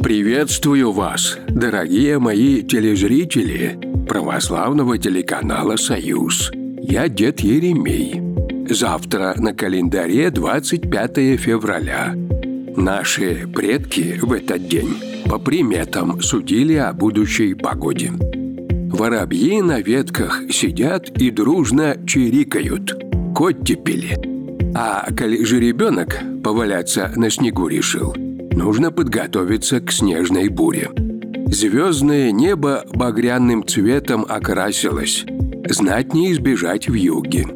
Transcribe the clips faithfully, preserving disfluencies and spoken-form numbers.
Приветствую вас, дорогие мои телезрители православного телеканала «Союз». Я дед Еремей. Завтра на календаре двадцать пятое февраля. Наши предки в этот день по приметам судили о будущей погоде. Воробьи на ветках сидят и дружно чирикают, оттепели. А коли жеребенок поваляться на снегу решил, нужно подготовиться к снежной буре. Звездное небо багряным цветом окрасилось. Знать не избежать вьюги.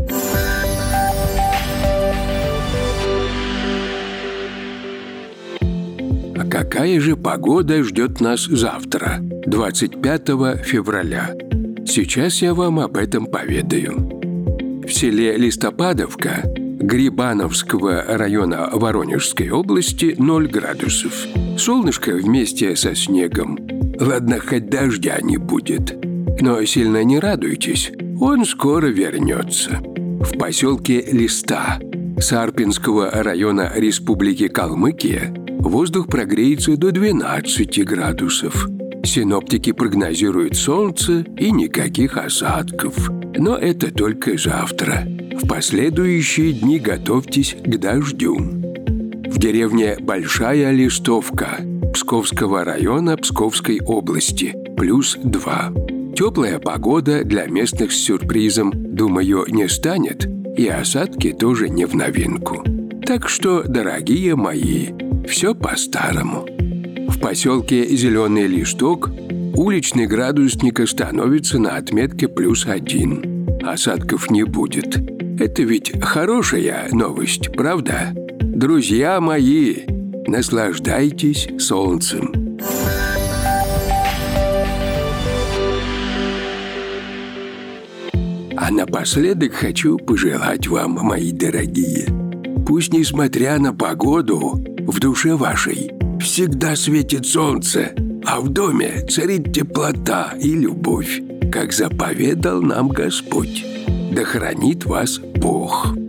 А какая же погода ждет нас завтра, двадцать пятого февраля? Сейчас я вам об этом поведаю. В селе Листопадовка Грибановского района Воронежской области ноль градусов. Солнышко вместе со снегом. Ладно, хоть дождя не будет. Но сильно не радуйтесь, он скоро вернется. В поселке Листа Сарпинского района Республики Калмыкия воздух прогреется до двенадцати градусов. Синоптики прогнозируют солнце и никаких осадков. Но это только завтра. В последующие дни готовьтесь к дождю. В деревне Большая Листовка Псковского района Псковской области плюс два. Теплая погода для местных с сюрпризом, думаю, не станет, и осадки тоже не в новинку. Так что, дорогие мои, все по-старому. В поселке Зеленый Листок уличный градусник остановится на отметке плюс один. Осадков не будет. Это ведь хорошая новость, правда? Друзья мои, наслаждайтесь солнцем. А напоследок хочу пожелать вам, мои дорогие, пусть, несмотря на погоду, в душе вашей всегда светит солнце, а в доме царит теплота и любовь, как заповедал нам Господь. Да хранит вас Бог.